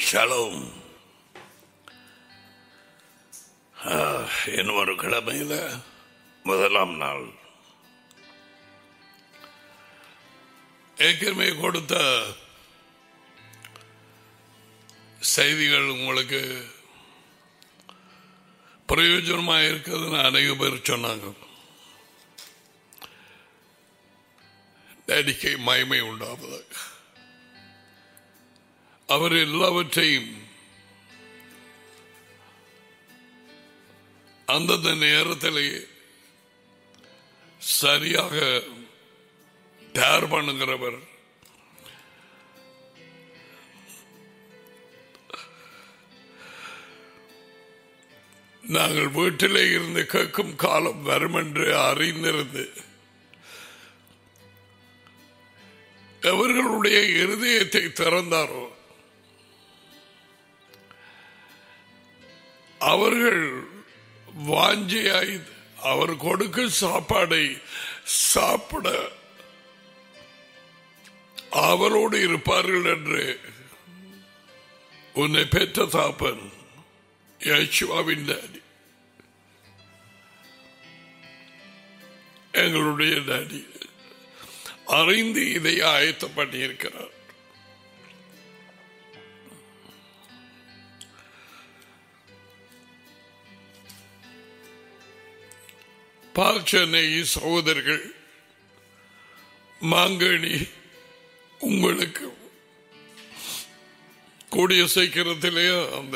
Shalom. இன்னும் ஒரு கிழமையில் முதலாம் நாள். ஏற்கனவே கொடுத்த செய்திகள் உங்களுக்கு பிரயோஜனமாக இருக்கிறதுன்னு அநேக பேர் சொன்னாங்க. டேடிக்கு மகிமை உண்டாவதாக. அவர் எல்லாவற்றையும் அந்தந்த நேரத்திலே சரியாக தயார் பண்ணுகிறவர். நாங்கள் வீட்டிலே இருந்து கேட்கும் காலம் வரும் என்று அறிந்திருந்து அவர்களுடைய இருதயத்தை திறந்தாரோ அவர்கள் வாஞ்சையாய் அவர் கொடுக்கும் சாப்பாடை சாப்பிட அவரோடு இருப்பார்கள் என்று உன்னை பெற்ற தாப்பன் யேசுவாவின் டாடி, எங்களுடைய டாடி அறிந்து இதை ஆயத்தம் பண்ணியிருக்கிறார். பால்சென்னை சகோதரர்கள் மாங்கனி உங்களுக்கு கூடிய சீக்கிரத்திலே அந்த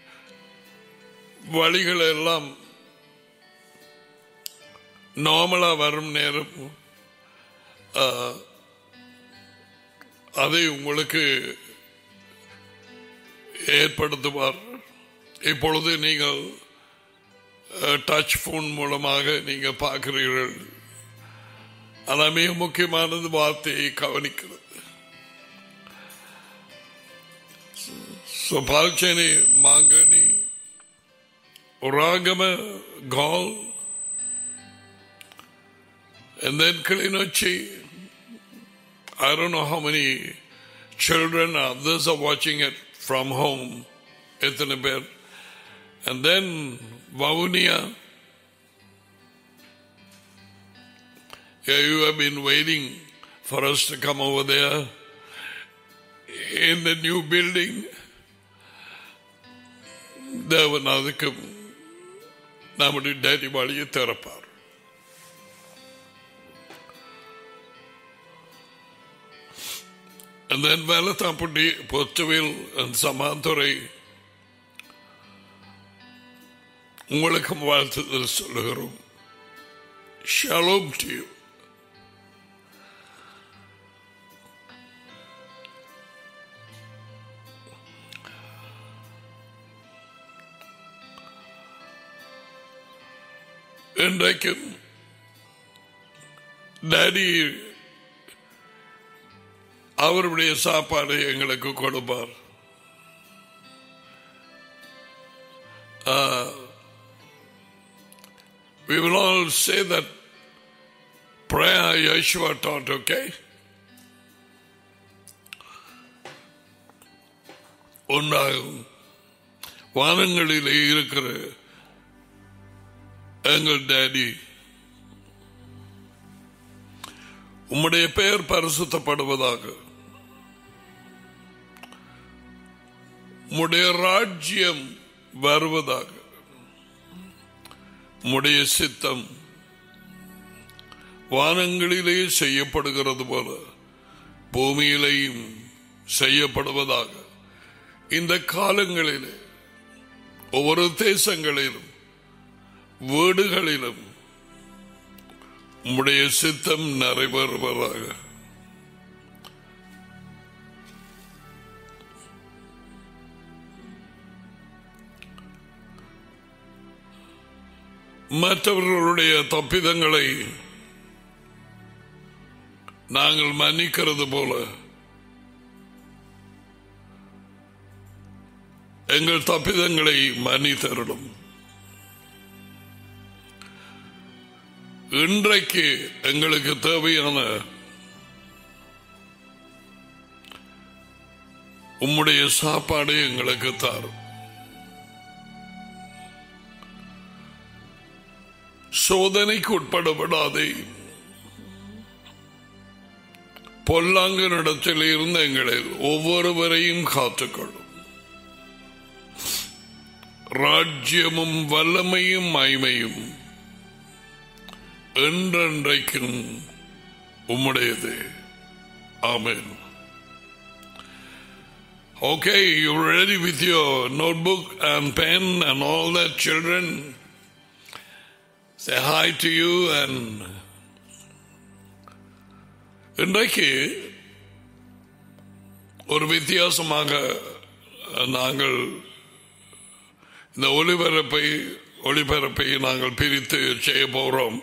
வழிகள் எல்லாம் நார்மலா வரும் நேரம் அதை உங்களுக்கு ஏற்படுத்துவார். இப்பொழுது நீங்கள் டச் போன் மூலமாக நீங்க பார்க்கிறீர்கள். ஆனால் மிக முக்கியமானது வார்த்தையை கவனிக்கிறது. பால்சேனி, மாங்கனி, Uragama, Gaul, and then Kilinochi. I don't know how many children, others are watching it from home, Ethanabed. And then Vavonia. Yeah, you have been waiting for us to come over there in the new building. தேவநாதுக்கு நம்முடைய daddy வழியை திறப்பார். And then வேலத்தாம்பட்டி, Pottuvil, Sammanthurai உங்களுக்கும் வாழ்த்துதல் சொல்லுகிறோம். Shalom to you. இன்றைக்கும் daddy அவருடைய சாப்பாடு எங்களுக்கு கொடுப்பார். We will all say that prayer Yeshua taught, okay? ஒன்றாகும். வானங்களிலே இருக்கிற எங்கள் டாடி, உம்முடைய பெயர் பரிசுத்தப்படுவதாக, உம்முடைய ராஜ்யம் வருவதாக, உம்முடைய சித்தம் வானங்களிலே செய்யப்படுகிறது போல பூமியிலேயும் செய்யப்படுவதாக. இந்த காலங்களிலே ஒவ்வொரு தேசங்களிலும் வீடுகளிலும் உம்முடைய சித்தம் நிறைவேறுவதாக. மற்றவர்களுடைய தப்பிதங்களை நாங்கள் மன்னிக்கிறது போல எங்கள் தப்பிதங்களை மன்னித்தருளும். இன்றைக்கு எங்களுக்கு தேவையான உம்முடைய சாப்பாடு எங்களுக்கு தாரும். சோதனைக்கு உட்படப்படாதே, பொல்லாங்கனிடத்தில் இருந்த எங்களை ஒவ்வொருவரையும் காத்துக்கொள்ளும். ராஜ்யமும் வல்லமையும் மகிமையும் என்றென்றைக்கும் உம்முடையது. ஆமென். Okay, you ready with your notebook and pen and all that, children? Say hi to you. And இன்றைக்கு ஒரு வித்தியாசமாக நாங்கள் இந்த ஒளிபரப்பை நாங்கள் பிரித்து செய்ய போகிறோம்.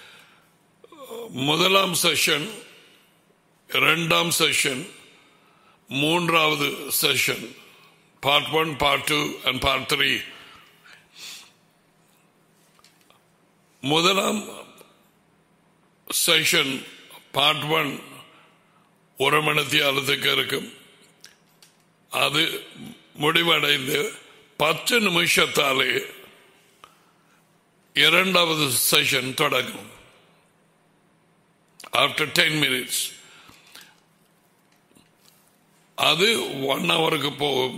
முதலாம் செஷன், இரண்டாம் செஷன், மூன்றாவது session, part 1, part 2 and part 3. முதலாம் செஷன் பார்ட் 1 1 மணித்தியாலத்துக்கு இருக்கும். அது முடிவடைந்து 10 நிமிஷத்தாலே இரண்டாவது செஷன் தொடங்கும். After 10 minutes அது 1 ஹவருக்கு போகும்,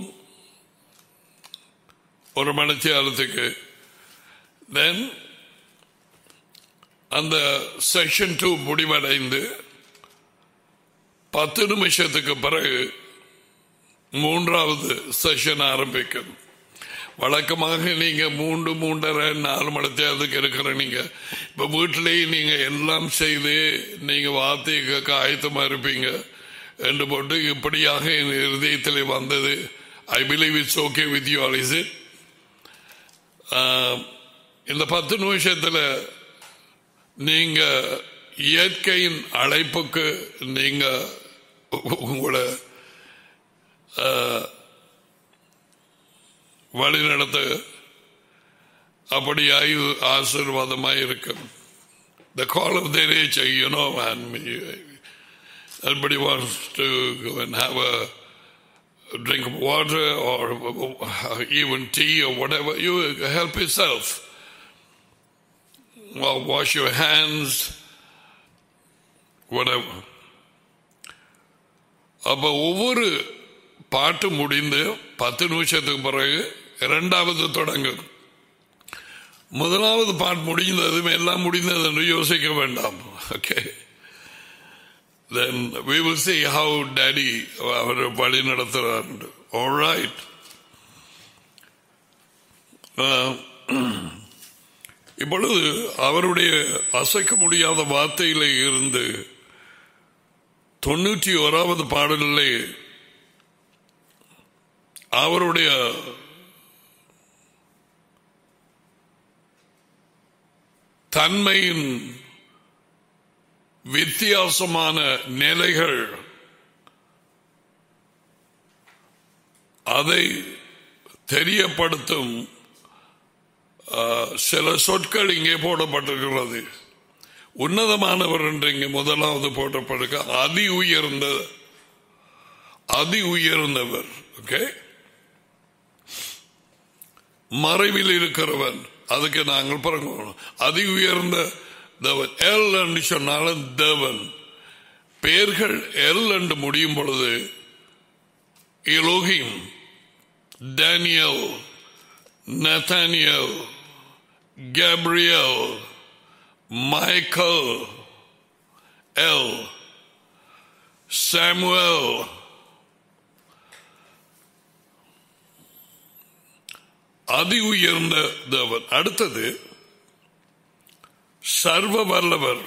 1 மணித்தியாலத்துக்கு. தென் அந்த செஷன் 2 முடிவடைந்து 10 நிமிஷத்துக்கு பிறகு மூன்றாவது செஷன் ஆரம்பிக்கும். வழக்கமாக நீங்க 3, 3:30, 4 மணித்தியாலத்துக்கு இருக்கிற நீங்க இப்ப வீட்டிலேயே நீங்க எல்லாம் செய்து நீங்க வார்த்தையை கேட்க ஆயத்தமா இருப்பீங்க என்று போட்டு இப்படியாக என் இருதயத்தில் வந்தது. I believe it's okay with you all. Is it? இந்த 10 நிமிஷத்துல நீங்க இயற்கையின் அழைப்புக்கு நீங்க உங்களோட வழி நடத்த அப்படியாய் ஆசீர்வாதமாய் இருக்கும். The call of their nature, you know, and everybody wants to go and have a drink of water or even tea or whatever. You help yourself. Or wash your hands, whatever. அப்ப ஒவ்வொரு பாட்டு முடிந்து 10 நிமிஷத்துக்கு பிறகு இரண்டாவது தொடங்கும். முதலாவது பாட்டு முடிந்தது, எல்லாம் முடிந்தது என்று யோசிக்க வேண்டாம். Okay, then we will see how daddy அவர் வழி நடத்துகிறார். All right. இப்பொழுது அவருடைய அசைக்க முடியாத வார்த்தையிலே இருந்து 91வது பாடலிலே அவருடைய தன்மையின் வித்தியாசமான நிலைகள், அதை தெரியப்படுத்தும் சில சொற்கள் இங்கே போடப்பட்டிருக்கிறது. உன்னதமானவர் என்று இங்கே முதலாவது போட்டப்படுக, அதி உயர்ந்தவர். ஓகே, மறைவில் இருக்கிறவன், அதுக்கு நாங்கள் பிறகு அதி உயர்ந்த தேவன். எல் என்று சொன்னாலும் தேவன். பெயர்கள் எல் என்று முடியும் பொழுது Elohim, Daniel, Nathaniel, Gabriel, Michael, El, Samuel, அதி உயர்ந்த தேவன். அடுத்தது சர்வ வல்லவர்,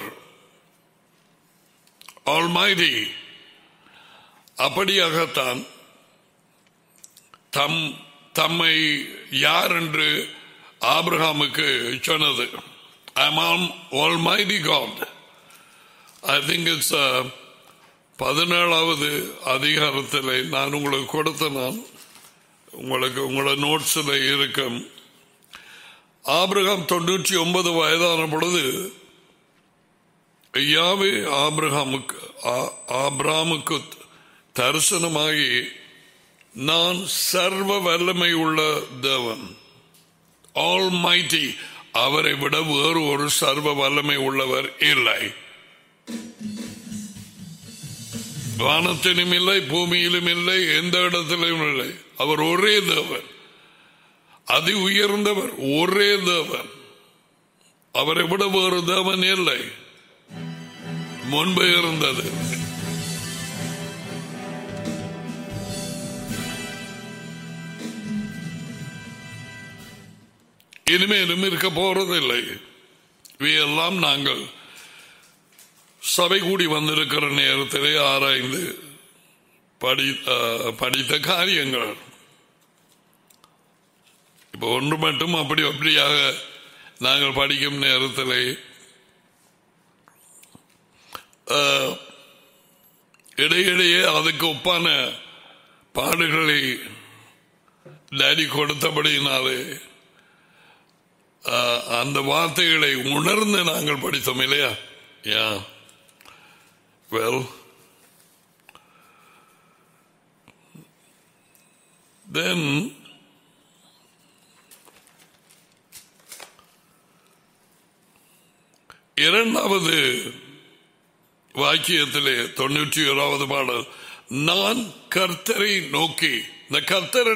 ஆல்மைட்டி. அப்படியாகத்தான் தம்மை யார் என்று ஆபிரகாமுக்கு சொன்னது. I am Almighty God. I think it's 17வது அதிகாரத்தில் நான் உங்களுக்கு கொடுத்த, உங்களுக்கு உங்களோட நோட்ஸில் இருக்கும். ஆபிரகாம் 99 வயதான பொழுது யாவே ஆபிரகாமுக்கு தரிசனமாகி நான் சர்வ வல்லமை உள்ள தேவன், ஆல்மைட்டி. அவரை விட வேறு ஒரு சர்வ வல்லமை உள்ளவர் இல்லை. வானத்திலும் இல்லை, பூமியிலும் இல்லை, எந்த இடத்திலும் இல்லை. அவர் ஒரே தேவன், அதி உயர்ந்தவர், ஒரே தேவன். அவரை விட வேறு தேவன் இல்லை. முன்பு இருந்தது. இனிமேலும் இருக்க போறதில்லை. இவையெல்லாம் நாங்கள் சபை கூடி வந்திருக்கிற நேரத்திலே ஆராய்ந்து படித்த காரியங்கள். இப்ப ஒன்று மட்டும் அப்படியாக நாங்கள் படிக்கும் நேரத்திலே இடையிடையே அதுக்கு ஒப்பான பாடுகளை டாடி கொடுத்தபடியினாலே அந்த வார்த்தைகளை உணர்ந்து நாங்கள் படித்தோம் இல்லையா? வெல், தென் இரண்டாவது வாக்கியத்திலே 91வது பாடல், நான் கர்த்தரை நோக்கி. இந்த கர்த்தர்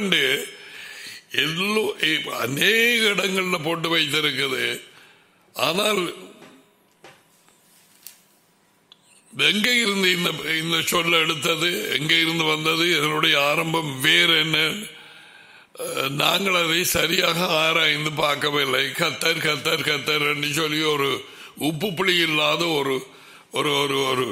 அநேக இடங்கள்ல போட்டு வைத்திருக்குது. ஆனால் எங்க இருந்து இந்த சொல்ல எடுத்தது, எங்க இருந்து வந்தது, இதனுடைய ஆரம்பம் வேறு என்ன, நாங்கள் அதை சரியாக ஆராய்ந்து பார்க்கவில்லை. கத்தர் கத்தர் கத்தர் என்று சொல்லி ஒரு உப்பு புளி இல்லாத ஒரு ஒரு ஒரு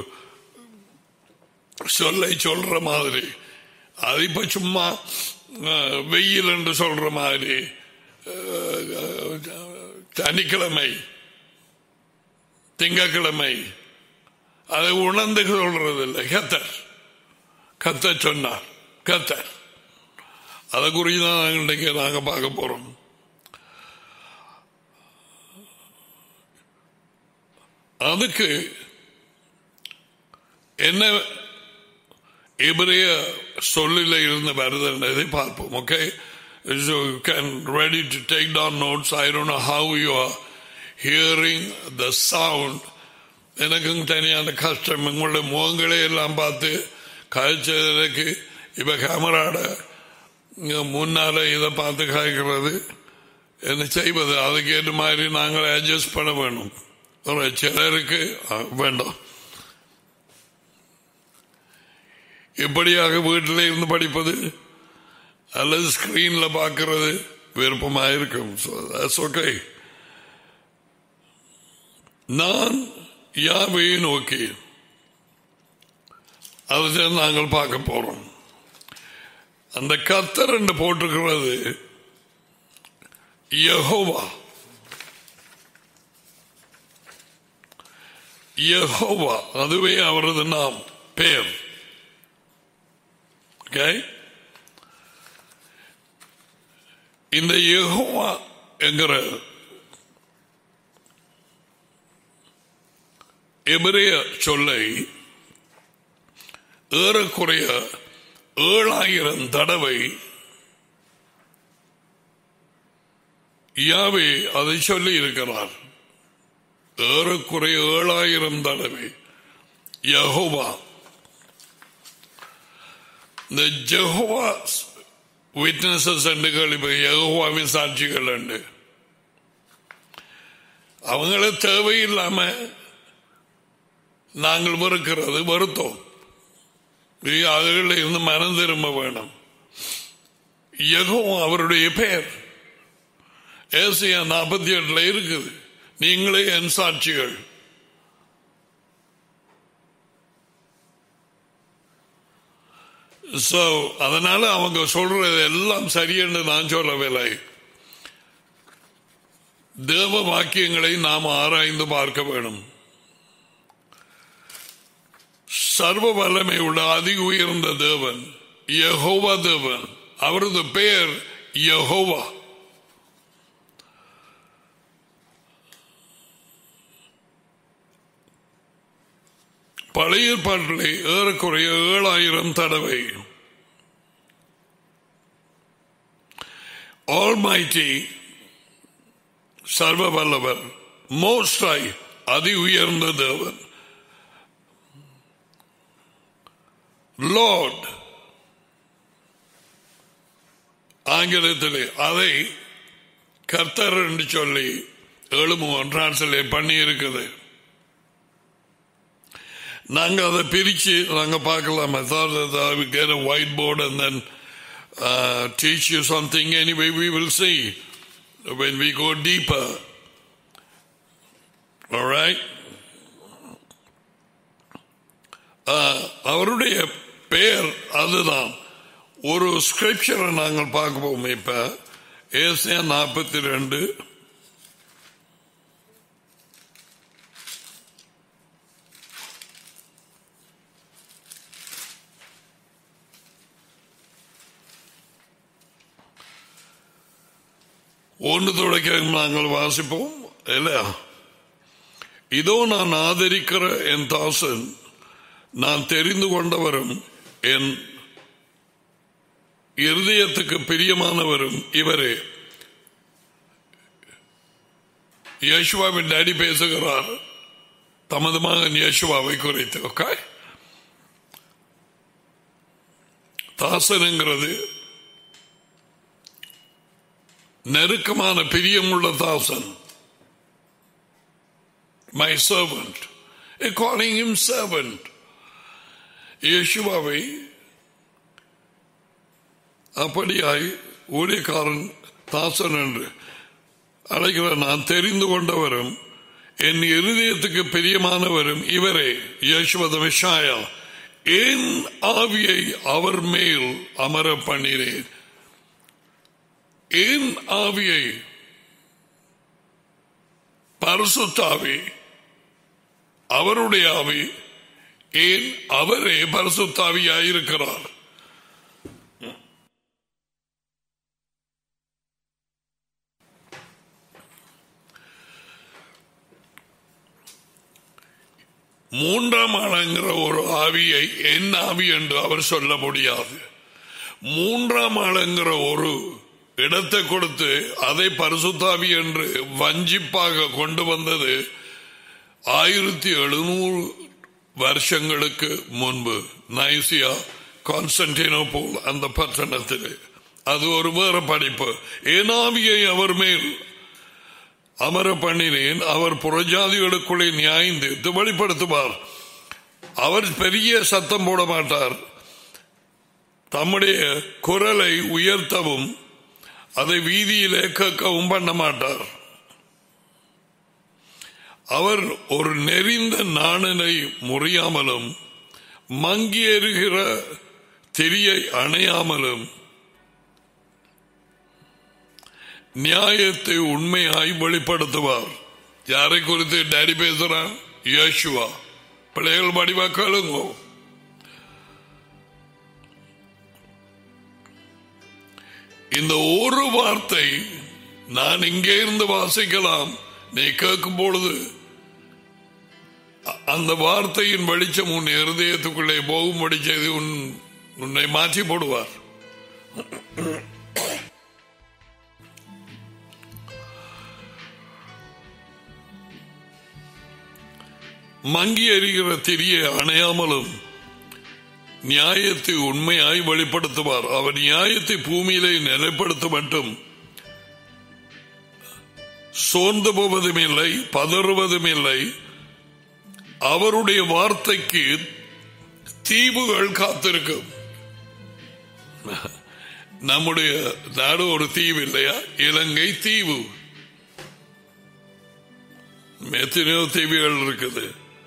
சொல்லை சொல்ற மாதிரி, அது இப்ப சும்மா வெயில் என்று சொல்ற மாதிரி சனிக்கிழமை திங்கக்கிழமை அதை உணர்ந்து சொல்றதில்லை. கத்தர் கத்தர் சொன்னார், கத்தர். அதை குறித்து தான் இன்றைக்கு நாங்கள் பார்க்க போறோம். அதுக்கு என்ன எபிரேய சொல்லில இருந்து வருதுன்றதை பார்ப்போம். Okay, so you can ready to take down notes. I don't know how you are hearing the sound. எனக்கும் தனியான கஷ்டம். உங்களுடைய முகங்களே எல்லாம் பார்த்து காய்ச்சதுக்கு இப்ப கேமராட முன்னால இதை பார்த்து காய்க்கிறது என்ன செய்வது? அதுக்கு ஏற்ற மாதிரி நாங்கள் அட்ஜஸ்ட் பண்ண வேணும். சிலருக்கு வேண்டாம். எப்படியாக வீட்டில் இருந்து படிப்பது அல்லது ஸ்கிரீன்ல பார்க்கிறது விருப்பமாக இருக்கும். ஓகே, நான் யாவையை நோக்கி அதை நாங்கள் பார்க்க போறோம். அந்த கர்த்தர் என்று போட்டிருக்கிறது யெகோவா. யெகோவா அதுவே அவரது நாம், பேர். இந்த யெகோவா என்கிற எபிரேய சொல்லை ஏறக்குறைய 7000 தடவை யாவே அதை சொல்லி இருக்கிறார். ஏறக்குறைய 7000 தடவை யெகோவா. இந்த ஜெகோவா விட்னஸஸ் என்று கேள்வி, யெகோவாவின் சாட்சிகள் உண்டு. அவங்கள தேவையில்லாம நாங்கள் வெறுக்கிறது வருத்தம். அதுகளில் இருந்து மனம் திரும்ப வேணும். யெகோவா அவருடைய பெயர். ஏசாயா 48 இருக்குது, நீங்களே என் சாட்சிகள். அதனால அவங்க சொல்றது எல்லாம் சரியென்று நான் சொல்லவில்லை. தேவ வாக்கியங்களை நாம் ஆராய்ந்து பார்க்க வேண்டும். சர்வ வல்லமை உள்ள அதி உயர்ந்த தேவன் யெகோவா தேவன். அவரது பெயர் யெகோவா. பழைய ஏற்பாட்டிலே ஏறக்குறைய 7000 தடவை Almighty, சர்வ வல்லவர், Most High, அதி உயர்ந்த தேவன், Lord, ஆங்கிலத்திலே அதை கர்த்தர் என்று சொல்லி 7 டிரான்ஸ்லேட் பண்ணி இருக்குது. நாங்க அதை பிரிச்சு நாங்க பார்க்கலாம். I thought that I would get a whiteboard and then teach you something. Anyway, we will see when we go deeper. All right? அவருடைய பெயர் அதுதான். ஒரு ஸ்கிரிப்சரை நாங்கள் பார்ப்போம். இப்ப ஏசாயா 42 ஒன்று தொடக்க நாங்கள் வாசிப்போம். இல்லையா? இதோ நான் ஆதரிக்கிற என் தாசன், நான் தெரிந்து கொண்டவரும் என் இருதயத்துக்கு பிரியமானவரும் இவரே. யேசுவாவின் டாடி பேசுகிறார் தமது மகன் யேசுவாவை குறித்து. ஓகே, தாசனுங்கிறது நெருக்கமான பிரியமுள்ள தாசன். My servant. Calling him servant. யேசுவாவை அப்படியாய் ஊழியக்காரன் தாசன் என்று அழைக்கிற நான் தெரிந்து கொண்டவரும் என் இருதயத்துக்கு பிரியமானவரும் இவரே. யேசுவ மெஷாயா, என் ஆவியை அவர் மேல் அமர பண்ணினேன். என் ஆவியை, பரிசுத்தாவி, அவருடைய ஆவி, ஏன் அவரே பரிசுத்தாவியாயிருக்கிறார். மூன்றாம் ஆளுங்கிற ஒரு ஆவியை என் ஆவி என்று அவர் சொல்ல முடியாது. மூன்றாம் ஆளுங்கிற ஒரு இடத்தை கொடுத்து அதை பரிசுத்தாவி என்று வஞ்சிப்பாக கொண்டு வந்தது 1700 வருஷங்களுக்கு முன்பு நைசியா கான்ஸ்டன்டினோபோல் அந்த பட்டணத்தில். அது ஒரு வேற படிப்பு. என் ஆவியை அவர் மேல் அமர பண்ணினேன், அவர் புறஜாதிகளுக்குள்ளே நியாயம் தீர்த்து வெளிப்படுத்துவார். அவர் பெரிய சத்தம் போட மாட்டார், தம்முடைய குரலை உயர்த்தவும் அதை வீதியிலே கேட்கவும் பண்ண மாட்டார். அவர் ஒரு நெறிந்த நாணனை முறியாமலும் மங்கி எறுகிற திரியை அணையாமலும் நியாயத்தை உண்மையாய் வெளிப்படுத்துவார். யாரை குறித்து டாடி பேசுறான்? யேசுவா. பிள்ளைகள் படிவா கேளுங்கோ. இந்த ஒரு வார்த்தை நான் இங்கே இருந்து வாசிக்கலாம், நீ கேட்கும் பொழுது அந்த வார்த்தையின் வெளிச்சம் உன் இருதயத்துக்குள்ளே போகும்படி செய்து உன்னை மாற்றி போடுவார். மங்கி எறிகிற திரியை அணையாமலும் நியாயத்தை உண்மையாய் வெளிப்படுத்துவார். அவர் நியாயத்தை பூமியிலே நிலைப்படுத்த மட்டும் சோர்ந்து போவதும் இல்லை, பதறுவதும் இல்லை. அவருடைய வார்த்தைக்கு தீவுகள் காத்திருக்கும். நம்முடைய நாடு ஒரு தீவு இல்லையா? இலங்கை தீவு. எத்தனையோ தீவுகள் இருக்குது.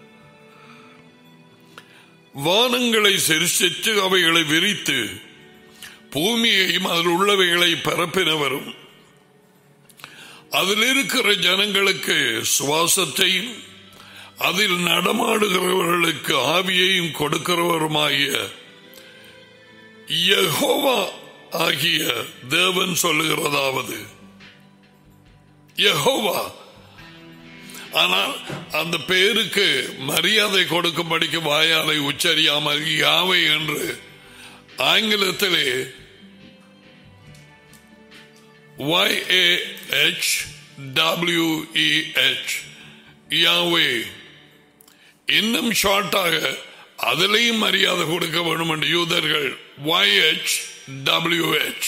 வானங்களை சிருஷ்டித்து அவைகளை விரித்து பூமியையும் அதில் உள்ளவைகளை பரப்பினவரும் அதில் இருக்கிற ஜனங்களுக்கு சுவாசத்தையும் அதில் நடமாடுகிறவர்களுக்கு ஆவியையும் கொடுக்கிறவருமாகிய யெகோவா ஆகிய தேவன் சொல்லுகிறதாவது, யெகோவா. ஆனால் அந்த பேருக்கு மரியாதை கொடுக்கும்படிக்கு வாயாலை உச்சரியாமல் யாவை என்று ஆங்கிலத்திலே YAHWEH, யாவே. இன்னும் ஷார்ட்டாக அதிலையும் மரியாதை கொடுக்க வேண்டும் என்று யூதர்கள் YHWH,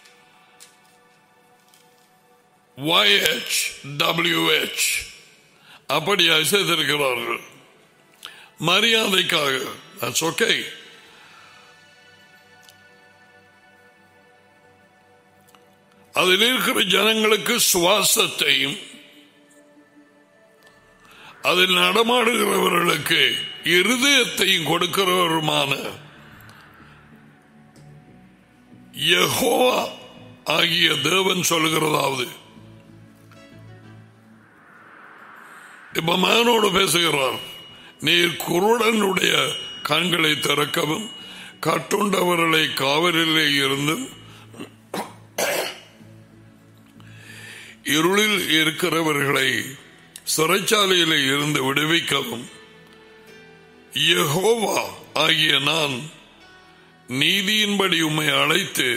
YHWH அப்படியாக செய்திருக்கிறார்கள் மரியாதைக்காக. That's okay. அதில் இருக்கிற ஜனங்களுக்கு சுவாசத்தையும் அதில் நடமாடுகிறவர்களுக்கு இருதயத்தையும் கொடுக்கிறவருமான யெகோவா ஆகிய தேவன் சொல்லுகிறதாவது, இப்ப மகனோடு பேசுகிறார், நீர் குருடனுடைய கண்களை திறக்கவும் கட்டுண்டவர்களை காவலிலே இருந்து இருளில் இருக்கிறவர்களை சிறைச்சாலையிலே இருந்து விடுவிக்கவும் யெகோவா ஆகிய நான் நீதியின்படி உம்மை அழைத்து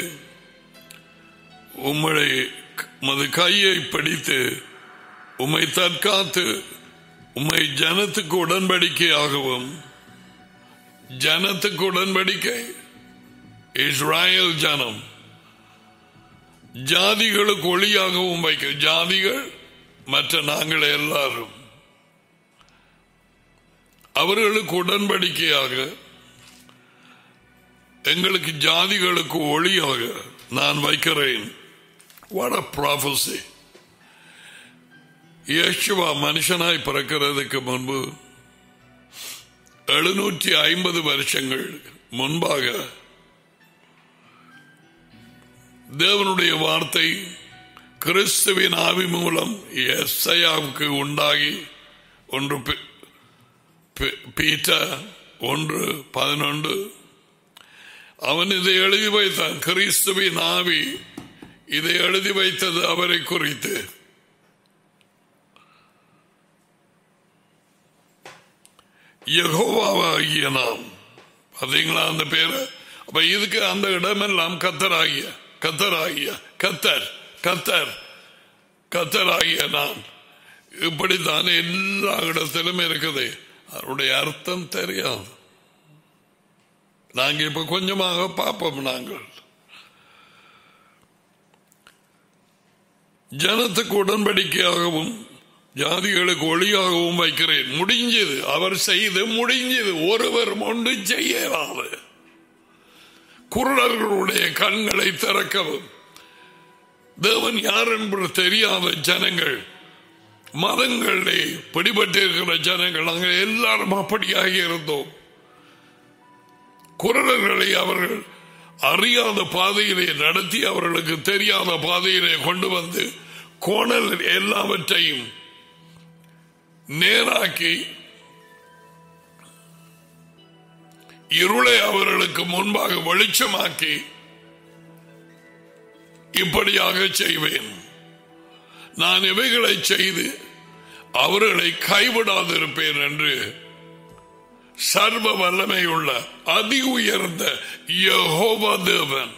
உமது கையை பிடித்து உம்மை தற்காத்து உம்மை ஜனத்துக்கு உடன்படிக்கையாகவும், ஜனத்துக்கு உடன்படிக்கை இஸ்ராயேல் ஜனம், ஜாதிகளுக்கு ஒளியாகவும் வைக்க, ஜாதிகள் மற்ற நாங்கள் எல்லாரும் அவர்களுக்கு உடன்படிக்கையாக எங்களுக்கு ஜாதிகளுக்கு ஒளியாக நான் வைக்கிறேன். What a prophecy. யேசுவா மனுஷனாய் பிறக்கிறதுக்கு முன்பு 750 வருஷங்கள் முன்பாக தேவனுடைய வார்த்தை கிறிஸ்துவின் ஆவி மூலம் எஸ்ஐயாவுக்கு உண்டாகி, 1 பீட்டர் 1:11 அவன் இதை எழுதி வைத்தான். கிறிஸ்துவின் ஆவி இதை எழுதி வைத்தது அவரை குறித்து. யெகோவாகிய நாம், பார்த்தீங்களா அந்த பேரு? அப்ப இதுக்கு அந்த இடமெல்லாம் கத்தராகிய கத்தராகிய கத்தர் கத்தர் கத்தராகிய நான், இப்படித்தான் எல்லா இடத்திலும் இருக்குது. அதனுடைய அர்த்தம் தெரியாது. நாங்க இப்ப கொஞ்சமாக பார்ப்போம். நாங்கள் ஜனத்துக்கு உடன்படிக்கையாகவும் ஜாதிகளுக்கு ஒளியாகவும் வைக்கிறேன். முடிஞ்சது, அவர் செய்து முடிஞ்சது. ஒருவர் ஒன்று செய்யலாது. குருடர்களுடைய கண்களை திறக்கவும், தேவன் யார் என்று தெரியாத ஜனங்கள், மதங்களே பிடிபட்டிருக்கிற ஜனங்கள், நாங்கள் எல்லாரும் அப்படியாக இருந்தோம். குருடர்களை அவர்கள் அறியாத பாதையிலே நடத்தி அவர்களுக்கு தெரியாத பாதையிலே கொண்டு வந்து கோணல் எல்லாவற்றையும் நேராக்கி இருளை அவர்களுக்கு முன்பாக வெளிச்சமாக்கி இப்படியாக செய்வேன். நான் இவைகளை செய்து அவர்களை கைவிடாதிருப்பேன் என்று சர்வ வல்லமையுள்ள அதி உயர்ந்த யெகோவா தேவன்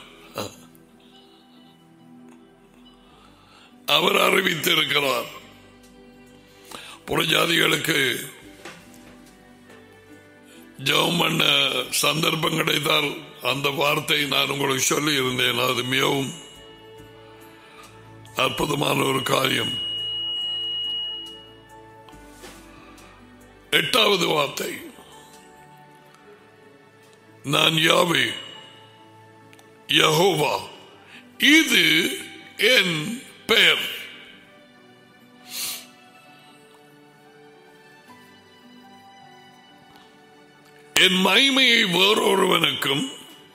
அவர் அறிவித்திருக்கிறார். புறஜாதிகளுக்கு ஜெபம் பண்ண சந்தர்ப்பம் கிடைத்தால் அந்த வார்த்தை நான் உங்களுக்கு சொல்லி இருந்தேன். அது மிகவும் அற்புதமான ஒரு காரியம். 8வது வார்த்தை, நான் யாவே யெகோவா, இது என் பெயர். என் மகிமையை வேறொருவனுக்கும்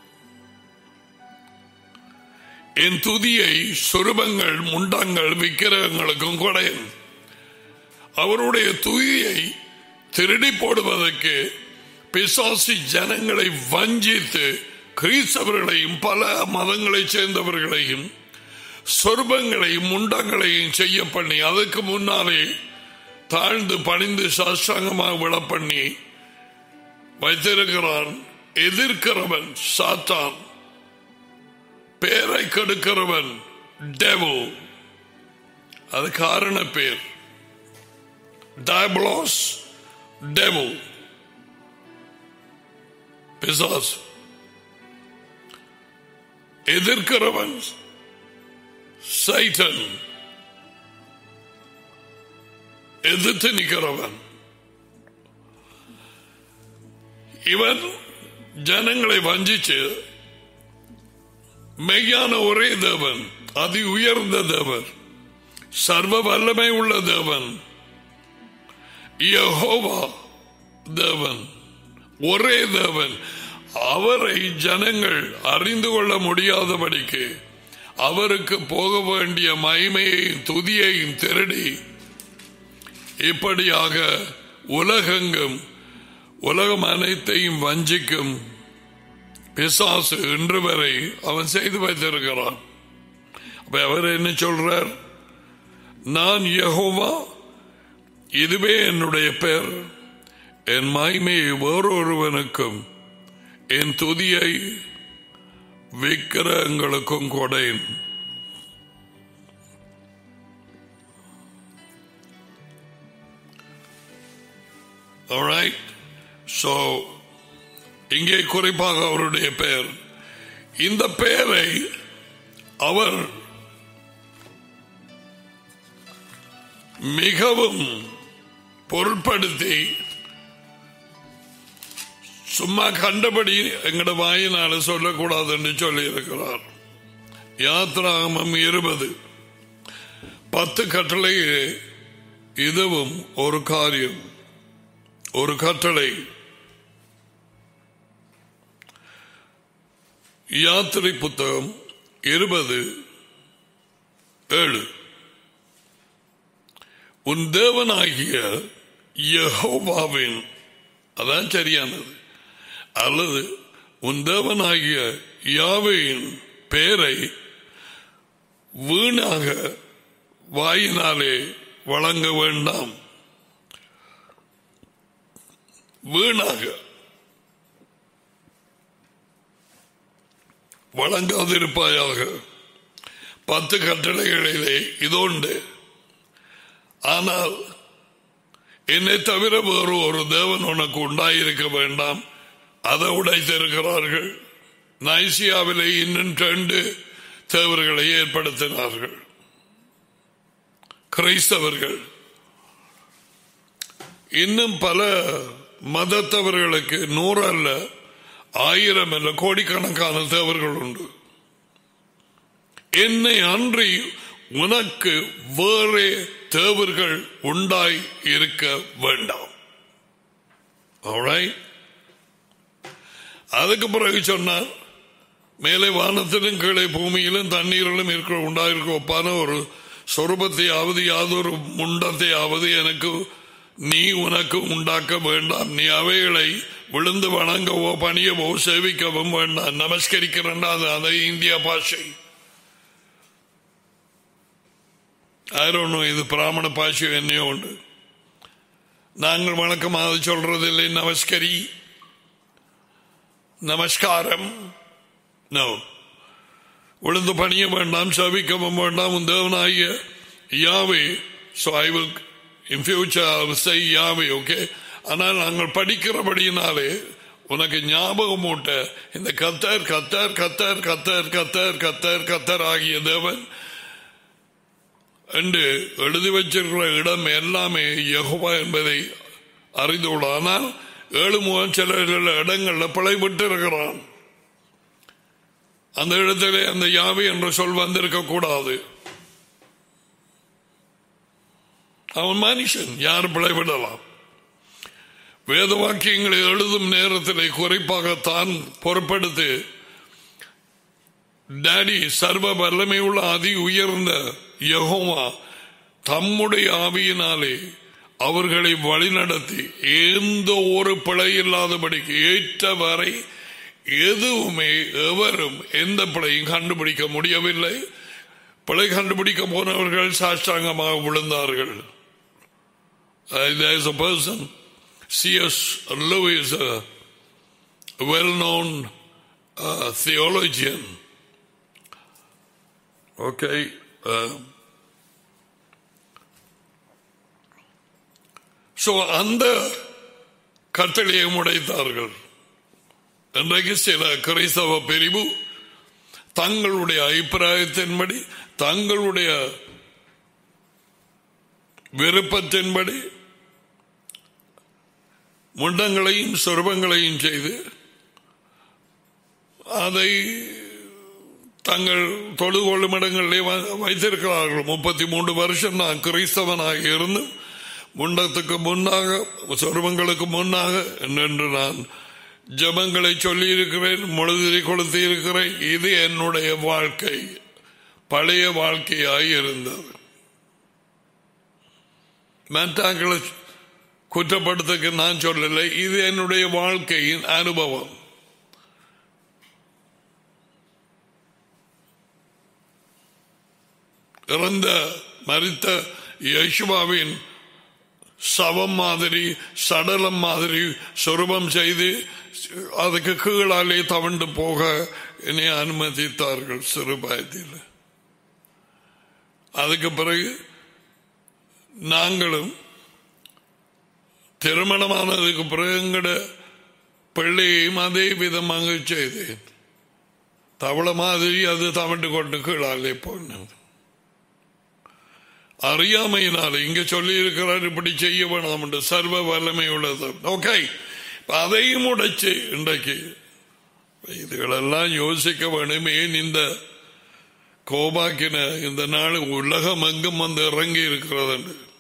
என் துதியை சொருபங்கள் முண்டங்கள் விக்கிரகங்களுக்கும் கொடையன். அவருடைய துதியை திருடி போடுவதற்கு பிசாசி ஜனங்களை வஞ்சித்து கிறிஸ்தவர்களையும் பல மதங்களை சேர்ந்தவர்களையும் சொருபங்களையும் முண்டங்களையும் செய்ய பண்ணி, அதுக்கு முன்னாலே தாழ்ந்து பணிந்து சாஷ்டாங்கமாக விட பண்ணி வைத்திருக்கிறான். எதிர்க்கிறவன் சாத்தான், பேரை கெடுக்கிறவன் devil. அது காரண பேர். Diabolos, devil, பிசாசு. எதிர்க்கிறவன் சைட்டன், எதிர்த்து நிற்கிறவன். இவன் ஜனங்களை வஞ்சிச்சு மெய்யான ஒரே தேவன், அதி உயர்ந்த தேவன், சர்வ வல்லமை உள்ள தேவன், யெகோவா தேவன், ஒரே தேவன், அவரை ஜனங்கள் அறிந்து கொள்ள முடியாதபடிக்கு அவருக்கு போக வேண்டிய மகிமையையும் துதியையும் திருடி இப்படியாக உலகெங்கும் உலகம் அனைத்தையும் வஞ்சிக்கும் பிசாசு இன்று வரை அவன் செய்து வைத்திருக்கிறான். அப்ப அவர் என்ன சொல்றார்? நான் யெகோவா, இதுவே என்னுடைய பெயர், என் மகிமையை வேறொருவனுக்கும் என் துதியை விக்கிரகங்களுக்கும் கொடேன். Alright, so இங்கே குறிப்பாக அவருடைய பெயர், இந்த பெயரை அவர் மிகவும் பொருட்படுத்தி சும்மா கண்டபடி எங்கட வாயினால சொல்லக்கூடாது என்று சொல்லி இருக்கிறார். யாத்ராகமம் 20:10 கட்டளையே இதுவும் ஒரு காரியம், ஒரு கட்டளை. யாத்திரை புத்தகம் 20:7 உன் தேவனாகிய யெகோவாவின், அதான் சரியானது, அல்லது உன் தேவனாகிய யாவேயின் பெயரை வீணாக வாயினாலே வழங்க வேண்டாம். வீணாக வழங்காதிருப்பாயாக. 10 கட்டளைகளிலே இதோண்டு. ஆனால் என்னை தவிர வேறு ஒரு தேவன் உனக்கு உண்டாயிருக்க வேண்டாம், அதை உடைத்திருக்கிறார்கள். நைசியாவிலே இன்னும் 2 தேவர்களை ஏற்படுத்தினார்கள் கிறிஸ்தவர்கள். இன்னும் பல மதத்தவர்களுக்கு 100 அல்ல, 1000 அல்ல, கோடிக்கணக்கான தேவர்கள் உண்டு. என்னை அன்றி உனக்கு வேறே தேவர்கள் உண்டாய் இருக்க வேண்டாம். Alright? அதுக்கு பிறகு சொன்னார், மேலே வானத்திலும் கீழே பூமியிலும் தண்ணீரிலும் இருக்கிற உண்டாயிருக்க ஒப்பான ஒரு சொரூபத்தையாவது யாதொரு முண்டத்தையாவது எனக்கு நீ உனக்கு உண்டாக்க வேண்டாம். நீ அவைகளை விழுந்து வணங்கவோ பணியவோ சேவிக்கவும் வேண்டாம். நமஸ்கரிக்கிறேன், அதை இந்தியா பாஷை. I don't know, இது பிராமண பாஷை என்னையோ உண்டு. நாங்கள் வணக்கமாக சொல்றதில்லை நமஸ்கரி, நமஸ்காரம். நோ, விழுந்து பணிய வேண்டாம், சேவிக்கவும் வேண்டாம். உன் தேவனாகிய யாவே. So I will in future I will say Yahweh, okay? ஆனால் நாங்கள் படிக்கிறபடியினாலே உனக்கு ஞாபகம் மூட்ட இந்த கத்தர் கத்தர் கத்தர் கத்தர் கத்தர் கத்தர் கத்தர் ஆகிய தேவன் என்று எழுதி வச்சிருக்கிற இடம் எல்லாமே யெகோவா என்பதை அறிந்துள்ள. ஆனால் 7 சில இடங்கள்ல பிழைவிட்டு இருக்கிறான். அந்த இடத்திலே அந்த யாவே என்ற சொல் வந்திருக்க கூடாது. அவன் மனுஷன், யார் பிழைவிடலாம்? வேத வாக்கியங்களை எழுதும் நேரத்திலே குறிப்பாக தான் பொறுப்படுத்தி டாடி சர்வ வல்லமை உள்ள அதி உயர்ந்த யெகோவா தம்முடைய ஆவியினாலே அவர்களை வழிநடத்தி எந்த ஒரு பிழை இல்லாதபடிக்கு ஏற்ற வரை எதுவுமே எவரும் எந்த பிழையும் கண்டுபிடிக்க முடியவில்லை. பிழை கண்டுபிடிக்க போனவர்கள் சாஷ்டாங்கமாக விழுந்தார்கள். There is a person, C.S. Lewis, a well-known theologian, okay. அந்த கட்டளையை உடைத்தார்கள். இன்றைக்கு சில கிறிஸ்தவ பிரிவு தங்களுடைய அபிப்பிராயத்தின்படி, தங்களுடைய விருப்பத்தின்படி முண்டங்களையும் சொருபங்களையும் செய்து அதை தங்கள் தொழு கொள்ளும் இடங்களிலே வைத்திருக்கிறார்கள். 33 வருஷம் நான் கிறிஸ்தவனாக இருந்து முண்டத்துக்கு முன்னாக, சொருபங்களுக்கு முன்னாக என்று நான் ஜபங்களை சொல்லி இருக்கிறேன், முழுதிரி கொளுத்தி இருக்கிறேன். இது என்னுடைய வாழ்க்கை, பழைய வாழ்க்கையாய் இருந்தது. மற்றங்களை குற்றப்படுத்த நான் சொல்லலை, இது என்னுடைய வாழ்க்கையின் அனுபவம். இறந்த மரித்த யேசுவாவின் சவம் மாதிரி, சடலம் மாதிரி சொருபம் செய்து அதுக்கு கீழாலே தவண்டு போக என்னை அனுமதித்தார்கள் சிறுபாயத்தில். அதுக்கு பிறகு நாங்களும் திருமணமானதுக்கு பிறகு எங்கட பிள்ளையையும் அதே விதமாக செய்தேன். தவளை மாதிரி அது தவண்டு கொண்டு கீழாலே போனது. அறியாமையினால இங்க சொல்லி இருக்கிறார் இப்படி செய்ய வேணாம் என்று, சர்வ வல்லமை உள்ளது. ஓகே, அதையும் உடைச்சு இன்றைக்கு இதுகளெல்லாம் யோசிக்க வேணுமே. இந்த கோபாக்கின இந்த நாள் உலகம் எங்கும் வந்து இறங்கி இருக்கிறது.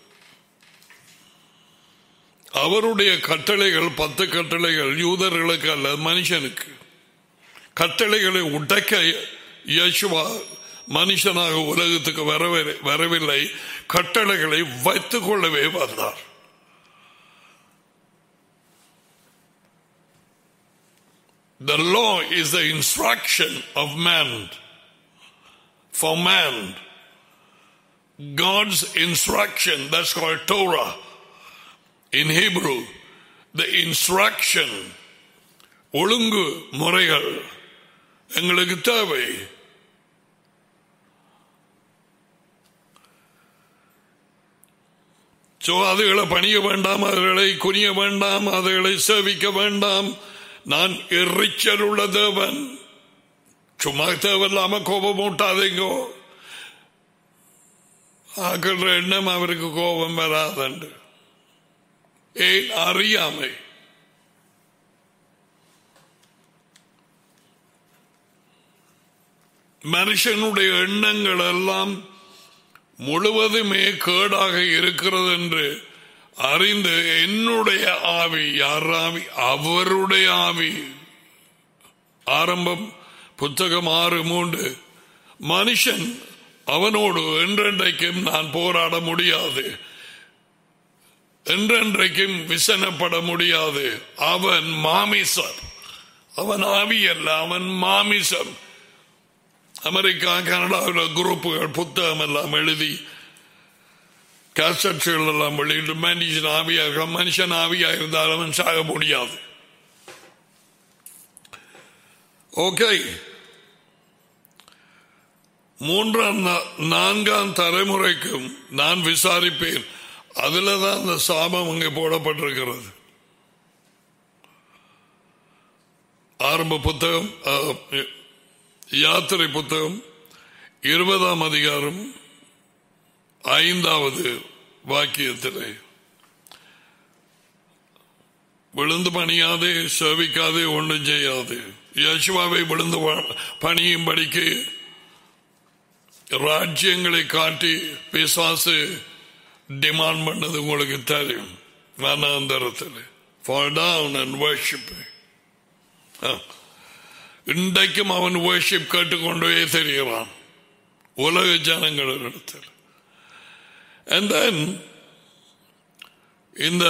அவருடைய கட்டளைகள் 10 கட்டளைகள் யூதர்களுக்கு அல்ல, மனுஷனுக்கு. கட்டளைகளை உடைக்க யேசுவா மனுஷனாக உலகத்துக்கு வரவில்லை, கட்டளைகளை வைத்துக் கொள்ளவே வந்தார். The law is the instruction of man for man. God's instruction, that's called Torah in Hebrew. The instruction, ஒழுங்கு முறைகள் எங்களுக்கு தேவை. அதுகளை பணிய வேண்டாம், அதுகளை குனிய வேண்டாம், அதுகளை சேவிக்க வேண்டாம். நான் எரிச்சல் உள்ள தேவன், சும்மா தேவையில்லாம கோபம் ஊட்டாதீங்கோ. ஆக்கிற எண்ணம் அவருக்கு கோபம் வராதண்டு. ஏன்? அறியாமை. மனுஷனுடைய எண்ணங்கள் எல்லாம் முழுவதுமே கேடாக இருக்கிறது என்று அறிந்து என்னுடைய ஆவி, யார் ஆவி? அவருடைய ஆவி. ஆரம்பம் புத்தகம் 6:3. மனுஷன் அவனோடு என்றென்றைக்கும் நான் போராட முடியாது, என்றென்றைக்கும் விசனப்பட முடியாது. அவன் மாமிசம், அவன் ஆவி அல்ல, அவன் மாமிசம். அமெரிக்கா, கனடாவில் குரூப்புகள் புத்தகம் எல்லாம் எழுதி கேசட்கள் எல்லாம் வெளியிட்டு மனுஷன் ஆவியாக, மனுஷன் ஆவியாக இருந்தால் அவன் சாக முடியாது. ஓகே, 3ஆம் 4ஆம் தலைமுறைக்கும் நான் விசாரிப்பேன். அதுல தான் அந்த சாபம் அங்கே போடப்பட்டிருக்கிறது. ஆரம்ப புத்தகம், யாத்திரை புத்தகம் 20ஆம் அதிகாரம் 5வது வாக்கியத்திலே, விழுந்து பணியாதே, சேவிக்காதே, ஒன்றும் செய்யாதே. யேசுவாவை விழுந்து பணியும்படிக்கு ராஜ்யங்களை காட்டி பிசாசு டிமாண்ட் பண்ணது உங்களுக்கு தெரியும். வனாந்தரத்தில் fall down and worship. இன்றைக்கும் அவன் worship கேட்டுக்கொண்டே தெரிகிறான் உலக ஜனங்களிடத்தில். And then இந்த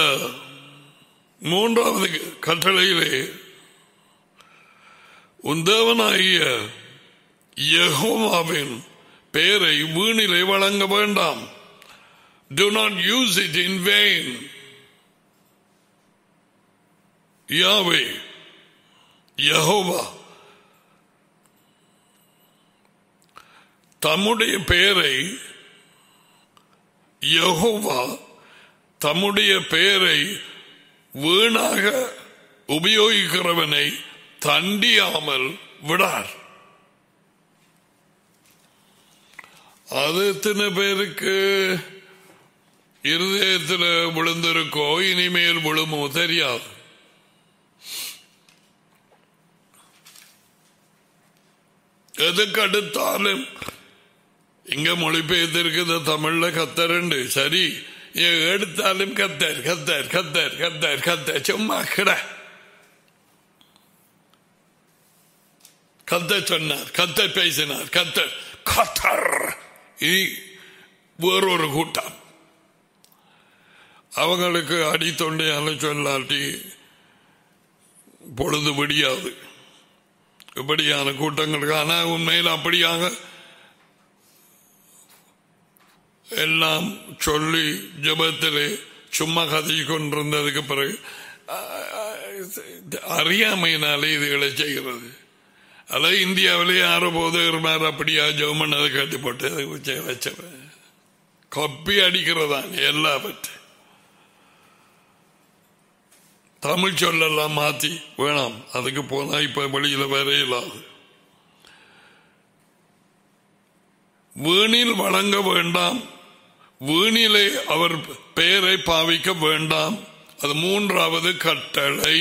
3வது கட்டளையிலே உன் தேவனாகிய யெகோவாவின் பெயரை வீணிலே வழங்க வேண்டாம். Do not use it in vain. Yahweh, Yehovah. தம்முடைய பெயரை யெகோவா தம்முடைய பெயரை வீணாக உபயோகிக்கிறவனை தண்டியாமல் விடார். அது எத்தனை பேருக்கு இருதயத்தில் விழுந்திருக்கோ இனிமேல் விழுமோ தெரியாது. எதுக்கு அடுத்தாலும் இங்க மொழிபெயர்த்திருக்குது தமிழ்ல கத்தருண்டு. சரி, எடுத்தாலும் கத்தர் கத்தர் கத்தர் கத்தர் கத்தர் சும்மா கிட. கத்தர் சொன்னார், கத்தர் பேசினார், கத்தர் கத்தர். வேறொரு கூட்டம் அவங்களுக்கு அடித்தொண்டையால சொல்லாட்டி பொழுது விடியாது. இப்படியான கூட்டங்களுக்கு. ஆனால் உண்மையில் அப்படியாக எல்லாம் சொல்லி ஜபத்திலே சும்மா கதை கொண்டிருந்ததுக்கு பிறகு அறியாமையினாலே இதுகளை செய்கிறது. அல்ல இந்தியாவிலே யாரோ போது அப்படியா ஜெபம் பண்ணதை கட்டிப்பட்டு வச்சவன் கொப்பி அடிக்கிறதான் எல்லாவற்றை. தமிழ் சொல்லலாம் மாத்தி வேணாம், அதுக்கு போனா இப்ப வெளியில வரையிலாது. வீணில் வழங்க வேண்டாம், வீணிலே அவர் பெயரை பாவிக்க வேண்டாம். அது மூன்றாவது கட்டளை.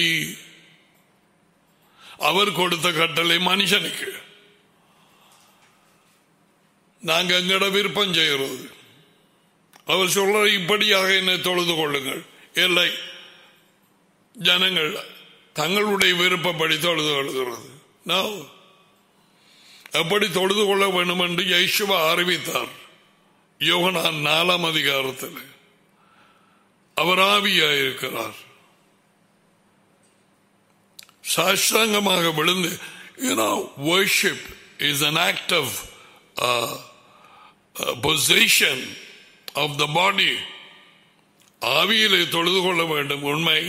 அவர் கொடுத்த கட்டளை மனுஷனுக்கு. நாங்க எங்கட விருப்பம் செய்கிறது. அவர் சொல்ற இப்படியாக என்னை தொழுது கொள்ளுங்கள். இல்லை, ஜனங்கள் தங்களுடைய விருப்பப்படி தொழுது கொள்கிறது. எப்படி தொழுது கொள்ள வேண்டும் என்று யேசுவா அறிவித்தார். யோகனான் 4ஆம் அதிகாரத்தில் அவர் ஆவியாயிருக்கிறார். சாஷ்டாங்கமாக விழுந்து, worship is an act of possession of the body. ஆவியிலே தொழுது கொள்ள வேண்டும். உண்மை.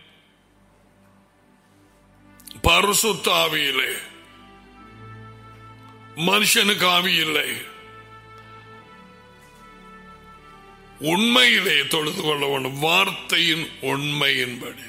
பரிசுத்த ஆவியிலே. மனுஷனுக்கு ஆவி இல்லை. உண்மையிலே தொழுது கொள்ள வேண்டும். வார்த்தையின் உண்மையின்படி.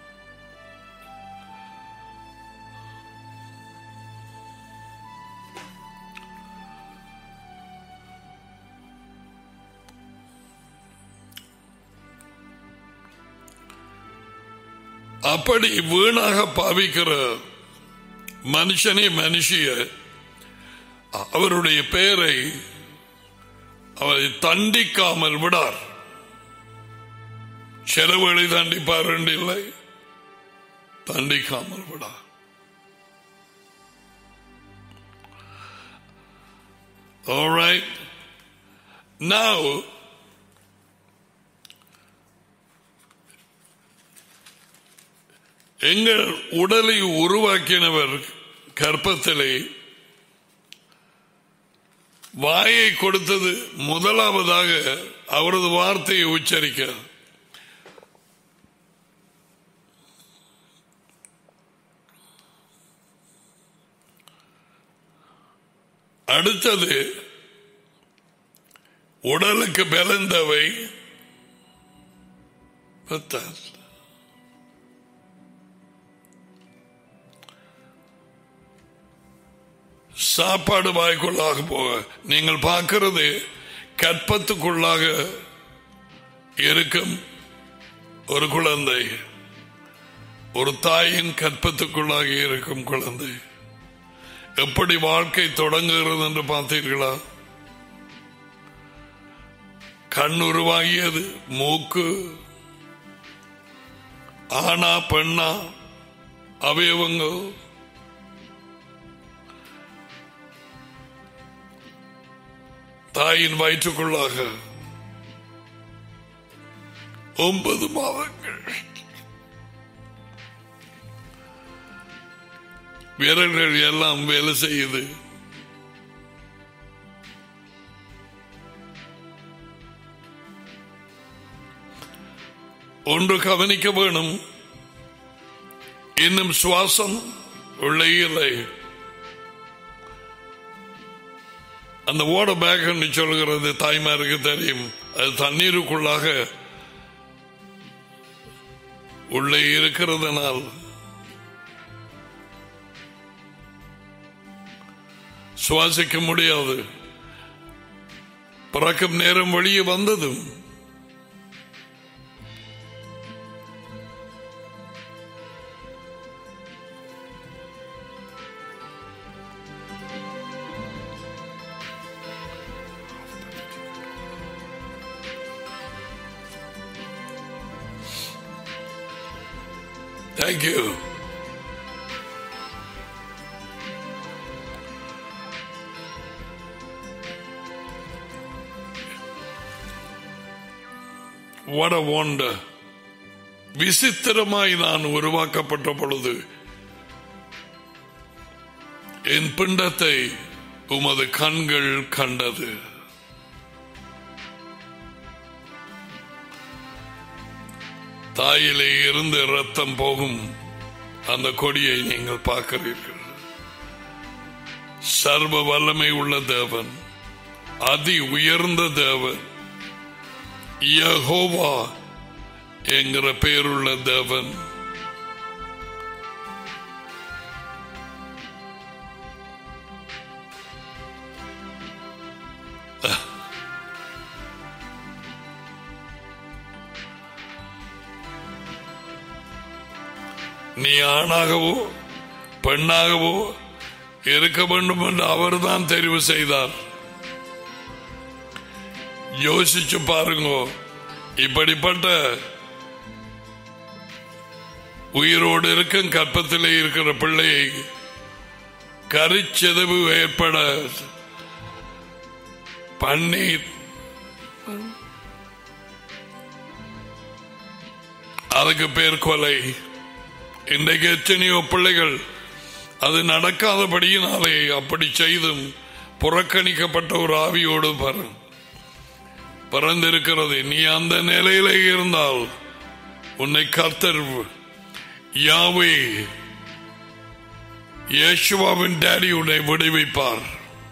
அப்படி வீணாக பாவிக்கிற மனுஷனே மனுஷிய அவருடைய பெயரை அவரை தண்டிக்காமல் விடார். செலவுகளை தண்டிப்பார் இல்லை, தண்டிக்காமல் விடார். All right. Now எங்கள் உடலை உருவாக்கினவர் கர்ப்பத்திலே வாயை கொடுத்தது முதலாவதாக அவரது வார்த்தையை உச்சரிக்க. அடுத்தது உடலுக்கு பலந்தவை சாப்பாடு வாய்க்குள்ளாக போக. நீங்கள் பார்க்கிறது கற்பத்துக்குள்ளாக இருக்கும் ஒரு குழந்தை, ஒரு தாயின் கற்பத்துக்குள்ளாக இருக்கும் குழந்தை எப்படி வாழ்க்கை தொடங்குகிறது என்று பார்த்தீர்களா? கண் உருவாகியது, மூக்கு, ஆனா பெண்ணா, அவயவங்கள், தாயின் வயிற்றுக்குள்ளாக 9 மாதங்கள். விரல்கள் எல்லாம் வேலை செய்யுது. ஒன்று கவனிக்க வேணும், இன்னும் சுவாசம் உள்ளே இல்லை. அந்த வாட்டர் பேக் சொல்கிறது தாய்மாருக்கு தெரியும். அது தண்ணீருக்குள்ளாக உள்ளே இருக்கிறதுனால் சுவாசிக்க முடியாது. பிறக்கும் நேரம் வெளியே வந்ததும் Thank you. What a wonder. விசித்திரமாய் நான் உருவாக்கப்பட்ட பொழுது என் பிண்டத்தை உமது கண்கள் கண்டது. தாயிலே இருந்து ரத்தம் போகும் அந்த கொடியை நீங்கள் பார்க்கிறீர்கள். சர்வ வல்லமை உள்ள தேவன், அதி உயர்ந்த தேவன், யெகோவா என்கிற பெயருள்ள தேவன். நீ ஆணாகவோ பெண்ணாகவோ இருக்க வேண்டும் என்று அவர்தான் தெரிவு செய்தார். யோசிச்சு பாருங்க, இப்படிப்பட்ட உயிரோடு இருக்கும் கற்பத்திலே இருக்கிற பிள்ளையை கருச்சிதைவு ஏற்பட பண்ணி அதுக்கு பேர் கொலை. இன்றைக்கு எத்தனையோ பிள்ளைகள் அது நடக்காதபடியினாலே அப்படி செய்தும் புறக்கணிக்கப்பட்ட ஒரு ஆவியோடு பிறந்திருக்கிறது. நீ அந்த நிலையிலே இருந்தால் உன்னை கர்த்தர் யாவே இயேசுவாவின் டாடி உன்னை விடுவிப்பார்.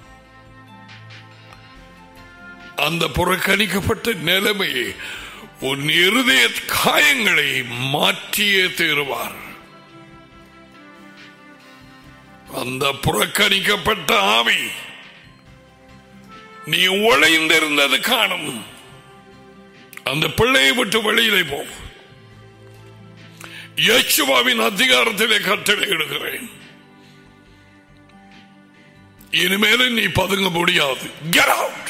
அந்த புறக்கணிக்கப்பட்ட நிலைமையை உன் இருதய காயங்களை மாற்றியே தீருவார். அந்த புறக்கணிக்கப்பட்ட ஆவி நீ உழைந்திருந்தது காணும். அந்த பிள்ளையை விட்டு வெளியிலே போ. இயேசுவின் அதிகாரத்திலே கட்டளையிடுகிறேன். இனிமேலும் நீ பதுங்க முடியாது. Get out.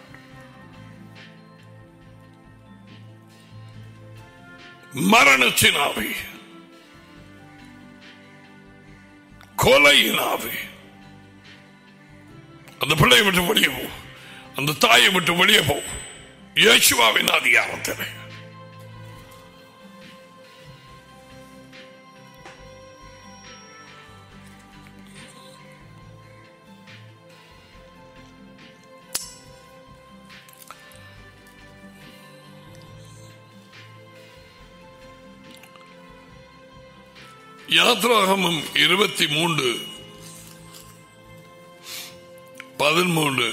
மரணத்தின் ஆவி, கொலையின் ஆவி, அந்த பிள்ளையை விட்டு வெளியே போ. அந்த தாயை விட்டு வெளியே போ. இயேசுவின் அதிகாரத்தில் யாத்ராகமம் 23:13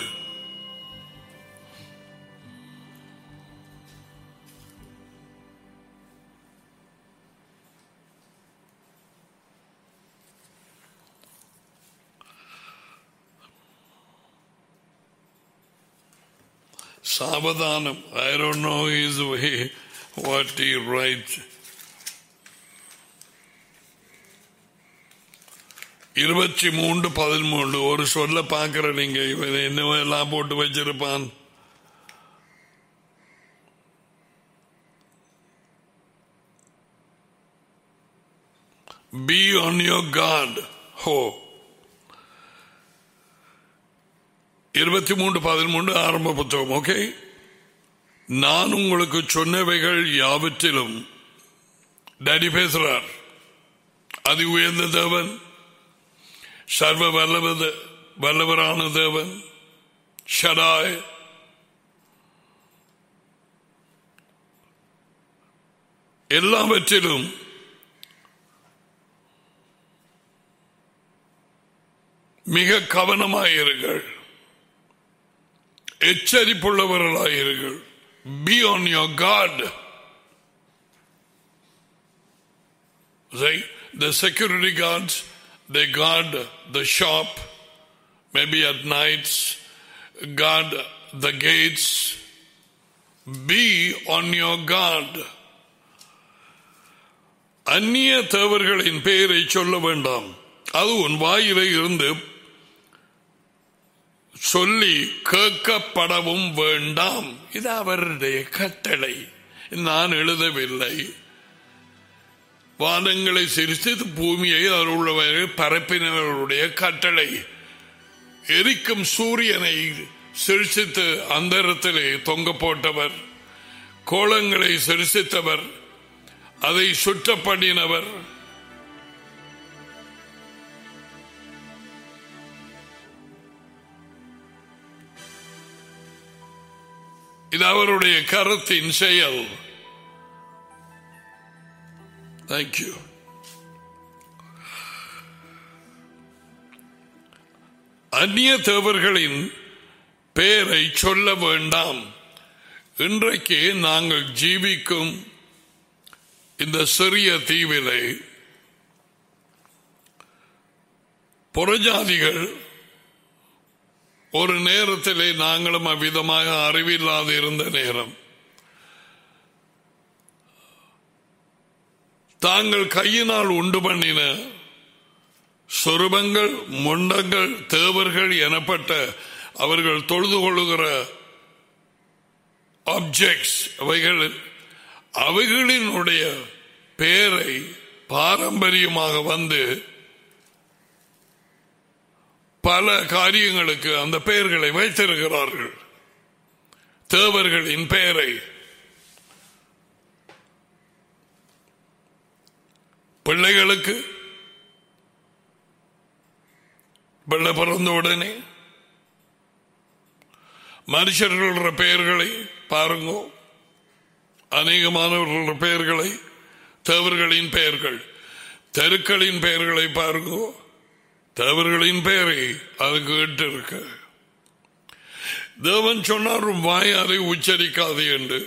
சாவதானம். I don't know his way, what he writes. 23:13 ஒரு சொல்ல பாக்குற நீங்க இவன் என்னவெல்லாம் போட்டு வச்சிருப்பான். Be on your guard. Ho. 23:13 ஆரம்ப புத்தகம். ஓகே, நான் உங்களுக்கு சொன்னவைகள் யாவற்றிலும் டாடி பேசுறார். அதி உயர்ந்த தேவன், சர்வ வல்லவரான தேவன், ஷடாய், எல்லாவற்றிலும் மிக கவனமாயிருங்கள். எச்சரிப்புள்ளவர்களாயிருங்கள். Be on your guard. The security guards, they guard the shop, maybe at nights, guard the gates. Be on your guard. அந்நிய தேவர்களின் பெயரை சொல்ல வேண்டாம். அது உன் வாயிலே இருந்து சொல்லி கேட்கப்படவும் வேண்டாம். இது அவருடைய கட்டளை, நான் எழுதவில்லை. வானங்களை சிரித்து பூமியை அருள்வர்கள் பரப்பினவருடைய கட்டளை. எரிக்கும் சூரியனை சிரிசித்து அந்தரத்திலே தொங்க போட்டவர், கோலங்களை சிரிசித்தவர், அதை சுற்றப்படினவர். இது அவருடைய கரத்தின் செயல். Thank you. அந்நிய தேவர்களின் பெயரை சொல்ல வேண்டாம். இன்றைக்கு நாங்கள் ஜீவிக்கும் இந்த சிறிய தீவிலே புறஜாதிகள் ஒரு நேரத்திலே நாங்களும் அவ்விதமாக அறிவில்லாது இருந்த நேரம், தாங்கள் கையினால் உண்டு பண்ணின சொருபங்கள், முண்டங்கள், தேவர்கள் எனப்பட்ட அவர்கள் தொழுது கொள்ளுகிற ஆப்ஜெக்ட்ஸ், அவைகளினுடைய பெயரை பாரம்பரியமாக வந்து பல காரியங்களுக்கு அந்த பெயர்களை வைத்திருக்கிறார்கள். தேவர்களின் பெயரை பிள்ளைகளுக்கு பிள்ளை பிறந்த உடனே மனுஷர்கள பெயர்களை பாருங்க, அநேகமானவர்கள பெயர்களை, தேவர்களின் பெயர்கள், தெருக்களின் பெயர்களை பாருங்க, தேவர்களின் பெயரை அதுக்கு இட்டு இருக்கு. தேவன் சொன்னார், வாயாரை உச்சரிக்காது என்று.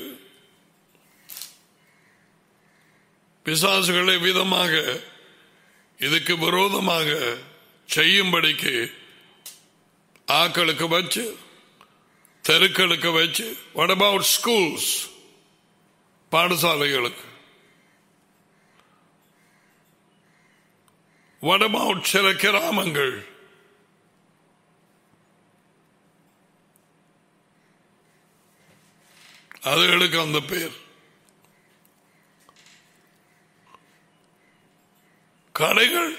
பிசாசுகளை விதமாக இதுக்கு விரோதமாக செய்யும்படிக்கு ஆக்களுக்கு வச்சு, தெருக்களுக்கு வச்சு. வாட் அபவுட் ஸ்கூல்ஸ், பாடசாலைகளுக்கு? வாட் அபவுட் சில கிராமங்கள்? அதுகளுக்கு அந்த பேர். கடைகள்,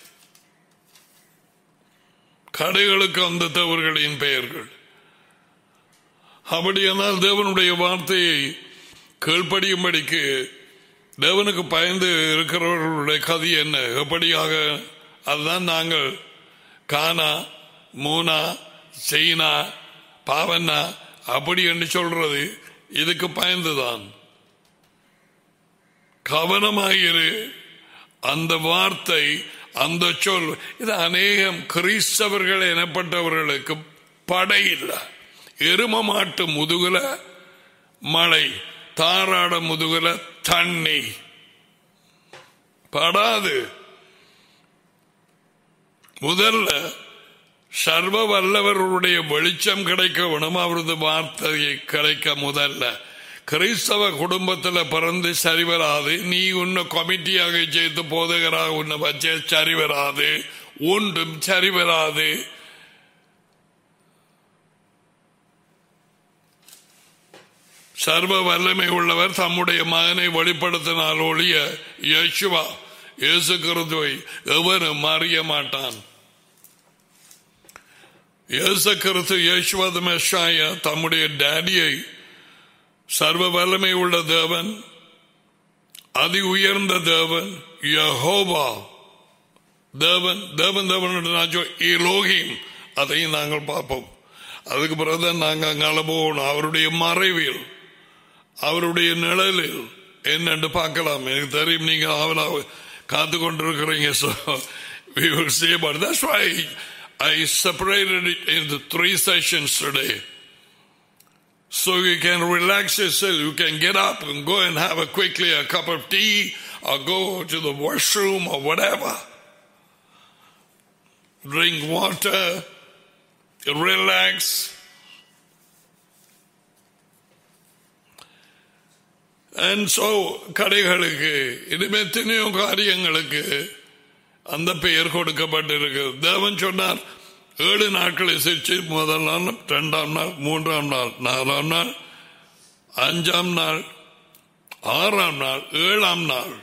கடைகளுக்கு அந்த தேவர்களின் பெயர்கள். அப்படியானால் தேவனுடைய வார்த்தையை கீழ்ப்படியும்படிக்கு தேவனுக்கு பயந்து இருக்கிறவர்களுடைய கதி என்ன? எப்படியாக? அதுதான் நாங்கள் கானா, மூனா, சீனா, பாவன்னா அப்படி என்று சொல்றது. இதுக்கு பயந்துதான். கவனமாயிரு. அந்த வார்த்தை, அந்த சொல், இது அநேகம் கிறிஸ்தவர்கள் எனப்பட்டவர்களுக்கு படையில்லை. எரும மாட்டு முதுகுல மழை, தாராட முதுகுல தண்ணி படாது. முதல்ல சர்வ வல்லவருடைய வெளிச்சம் கிடைக்க வேணும், அவரது வார்த்தையை கிடைக்க. முதல்ல கிறிஸ்தவ குடும்பத்தில் பிறந்து சரி வராது. நீ உன்னை கமிட்டியாக செய்து போதகராக உன்னை வச்ச சரி வராது, ஒன்றும் சரி வராது. சர்வ வல்லமை உள்ளவர் தம்முடைய மகனை வெளிப்படுத்தினால் ஒழிய யேசுவா, இயேசு கிறிஸ்துவை எவனும் அறிய மாட்டான். இயேசு கிறிஸ்து, யேசுவா தி மெஸ்ஸாயா, தம்முடைய டேடியை, சர்வ வல்லமை உள்ள தேவன், அதி உயர்ந்த தேவன், யெகோவா தேவன், தேவன் தேவன் எலோஹிம், அதையும் நாங்கள் பார்ப்போம். அதுக்கு பிறகுதான் நாங்கள் அங்கால போகணும். அவருடைய மறைவில், அவருடைய நிழலில் என்னென்று பார்க்கலாம். எனக்கு தெரியும் நீங்க அவளாக காத்து கொண்டிருக்கிறீங்க. So we will see about it. That's why I separated it into 3 sessions today. So you can relax yourself. You can get up and go and have quickly a cup of tea or go to the washroom or whatever. Drink water, relax. And so கடைகளுக்கு இனிமே எத்தனையோ காரியங்களுக்கு அந்த பெயர் கொடுக்கப்பட்டிருக்கு. தேவன் சொன்னார் 7 நாட்களை சிரிச்சு முதல் நாள், 2ஆம் நாள், 3ஆம் நாள், 4ஆம் நாள், 5ஆம் நாள், 6ஆம் நாள், 7ஆம் நாள்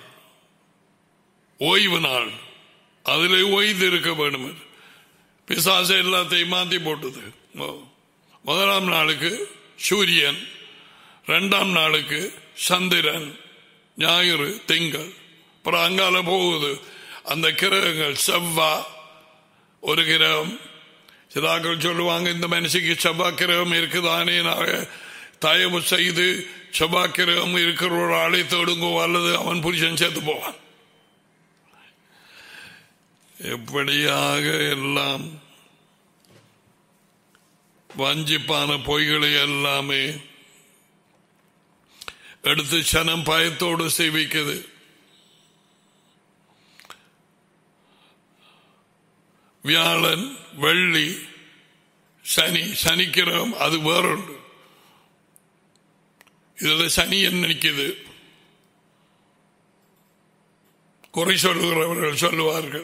ஓய்வு நாள். அதிலே ஓய்ந்து இருக்க வேண்டும். பிசாசு எல்லாத்தையும் மாற்றி போட்டது. 1ஆம் நாளுக்கு சூரியன், 2ஆம் நாளுக்கு சந்திரன், ஞாயிறு, திங்கள். அப்புறம் அங்கால போகுது அந்த கிரகங்கள். செவ்வாய் ஒரு கிரகம். சிலாக்கள் சொல்லுவாங்க, இந்த மனுஷிக்கு செவ்வாய் கிரகம் இருக்குதானே, தயவு செய்து செவ்வாய் கிரகம் இருக்கிற ஒரு ஆளை தேடுங்கோ, அல்லது அவன் புருஷன் சேர்த்து போவான். எப்படியாக எல்லாம் வஞ்சிப்பான பொய்களை எல்லாமே எடுத்து சனம் பயத்தோடு சேவிக்குது. வியாழன், வெள்ளி, சனி, சனிக்கிரகம் அது வேறொன்று. இதுல சனி என்ன நிற்குது? குறை சொல்லுகிறவர்கள் சொல்லுவார்கள்.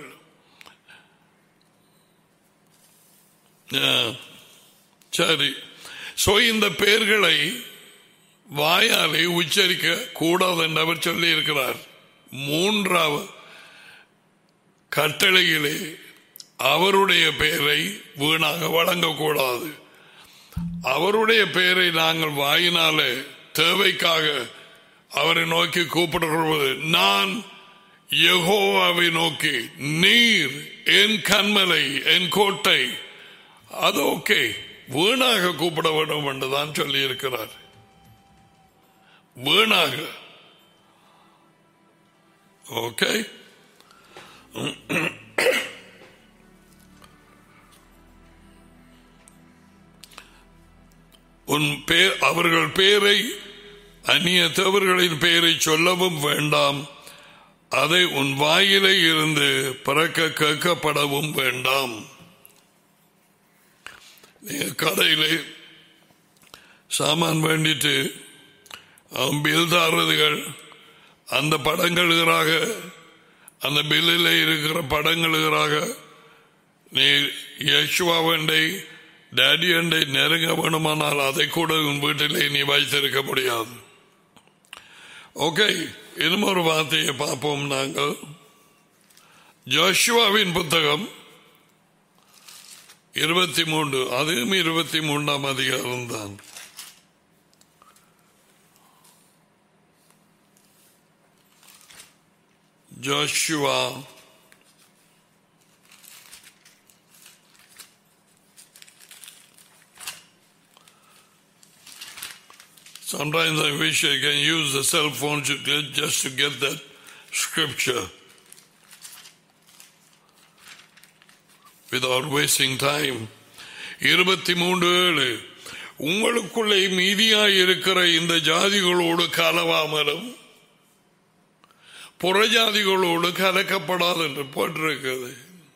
சரி, சோ இந்த பெயர்களை வாயாலே உச்சரிக்க கூடாது என்று அவர் சொல்லி இருக்கிறார். 3வது கட்டளையிலே அவருடைய பெயரை வீணாக வழங்கக்கூடாது. அவருடைய பெயரை நாங்கள் வாயினாலே தேவைக்காக அவரை நோக்கி கூப்பிடுவது, நான் யெகோவாவை நோக்கி, நீர் என் கன்மலை, என் கோட்டை, அது ஓகே. வீணாக கூப்பிட வேண்டும் என்றுதான் சொல்லி இருக்கிறார். வீணாக ஓகே. உன் பேர், அவர்கள் பேரை, அந்நிய தேவர்களின் பெயரை சொல்லவும் வேண்டாம். அதை உன் வாயிலே இருந்து பிறக்க கேட்கப்படவும் வேண்டாம். கடையிலே சாமான் வேண்டிட்டு பில் தாரதுகள் அந்த படங்களுக்காக, அந்த பில்லில் இருக்கிற படங்களுக்காக நீ யேசுவா வேண்டை, டேடி அண்டை நெருங்க வேணுமானால் அதை கூட உன் வீட்டிலே நீ வைத்திருக்க முடியாது. ஓகே, இன்னும் ஒரு வார்த்தையை பார்ப்போம். நாங்கள் ஜோஷுவாவின் புத்தகம் 23, அதுவும் 23ஆம் அதிகாரம் தான். Joshua sometimes I wish I can use the cell phone just to get that scripture without wasting time. 23:7 உங்களுக்குள்ளே மீதியாய் இருக்கிற இந்த ஜாதிகளோடு கலவாமலும் புறஜாதிகளோடு கலக்கப்படாது என்று போட்டிருக்கிறது.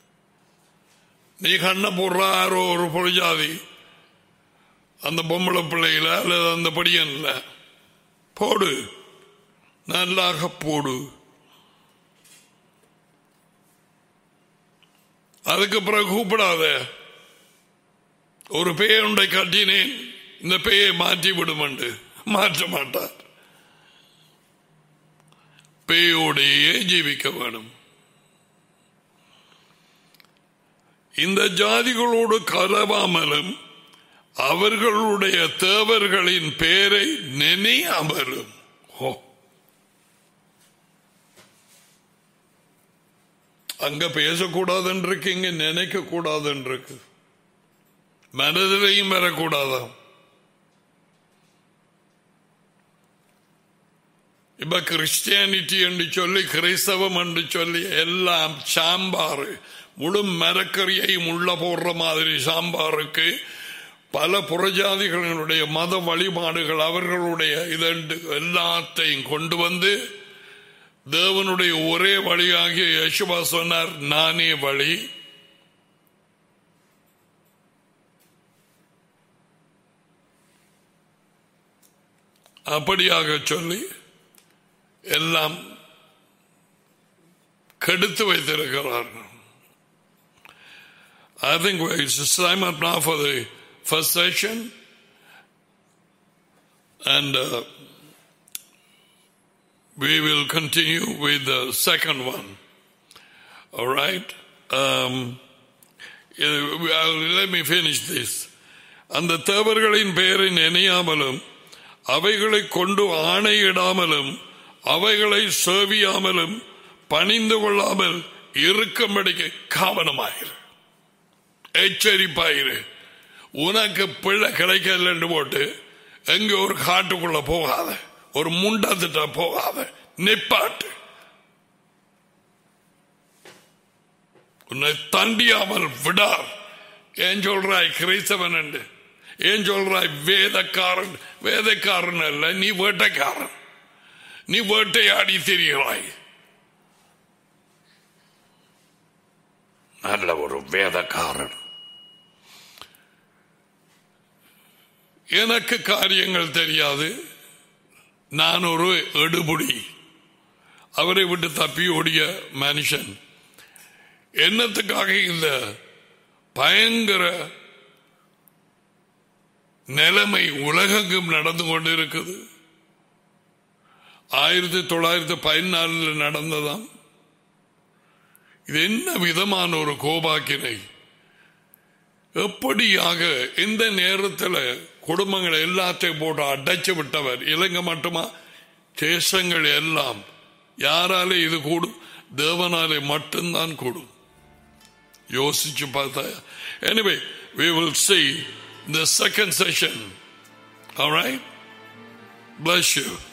நீ கண்ண போடுறாரோ ஒரு புறஜாதி, அந்த பொம்பளை பிள்ளையில அல்லது அந்த படியன்ல போடு, நல்லாக போடு. அதுக்கு பிறகு கூப்பிடாத. ஒரு பேயை உண்டை கட்டினேன், இந்த பேயை மாற்றி விடும் என்று மாற்ற மாட்டார். பேயோடையே ஜீவிக்க வேண்டும். இந்த ஜாதிகளோடு கலவாமலும் அவர்களுடைய தேவர்களின் பெயரை நினையாமலும். அங்க பேசக்கூடாது இருக்கு, இங்க நினைக்க கூடாது இருக்கு. மனதிலையும் வரக்கூடாதாம். இப்ப கிறிஸ்டியானிட்டி என்று சொல்லி, கிறிஸ்தவம் என்று சொல்லி எல்லாம் சாம்பார், முழு மரக்கறியையும் உள்ள போடுற மாதிரி சாம்பாருக்கு பல புறஜாதிகளுடைய மத வழிபாடுகள் அவர்களுடைய இதண்டு எல்லாத்தையும் கொண்டு வந்து தேவனுடைய ஒரே வழியாகிய யேசுவா சொன்னார், நானே வழி. அப்படியாக சொல்லி எல்லாம் கெடுத்து வைத்திருக்கிறார்கள். I think it's time up now for the first session, and we will continue with the second one. All right? Let me finish this. அந்த தேவர்களின் பெயரை நினையாமலும் அவைகளை கொண்டு ஆணையிடாமலும் அவைகளை சேவியாமலும் பணிந்து கொள்ளாமல் இருக்கும்படிக்கு கவனமாயிரு, எச்சரிப்பாயிரு. உனக்கு பிள்ளை கிடைக்கல போட்டு எங்க ஒரு காட்டுக்குள்ள போகாத, ஒரு முண்டத்திட்ட போகாத, நிப்பாட்டு. உன்னை தண்டியாமல் விடார். ஏன் சொல்றாய் கிறிஸ்தவன் என்று? ஏன் சொல்றாய் வேதக்காரன்? வேதக்காரன் அல்ல, நீ வேட்டைக்காரன். நீ வேட்டையாடி திரிகிறாய். நல்ல ஒரு வேதக்காரன். எனக்கு காரியங்கள் தெரியாது, நான் ஒரு எடுபுடி, அவரை விட்டு தப்பி ஓடிய மனுஷன். என்னத்துக்காக இந்த பயங்கர நிலைமை உலகெங்கும் நடந்து கொண்டிருக்குது? 1914 நடந்ததாம். இது என்ன விதமான ஒரு கோபாக்கினை? எப்படியாக இந்த நேரத்தில் குடும்பங்கள் எல்லாத்தையும் போட்டு அடைச்சு விட்டவர். இலங்கை மட்டுமா, தேசங்கள் எல்லாம். யாராலே இது கூடும்? தேவனாலே மட்டும்தான் கூடும். யோசிச்சு பார்த்தா. Anyway, we will see the second session. All right? Bless you.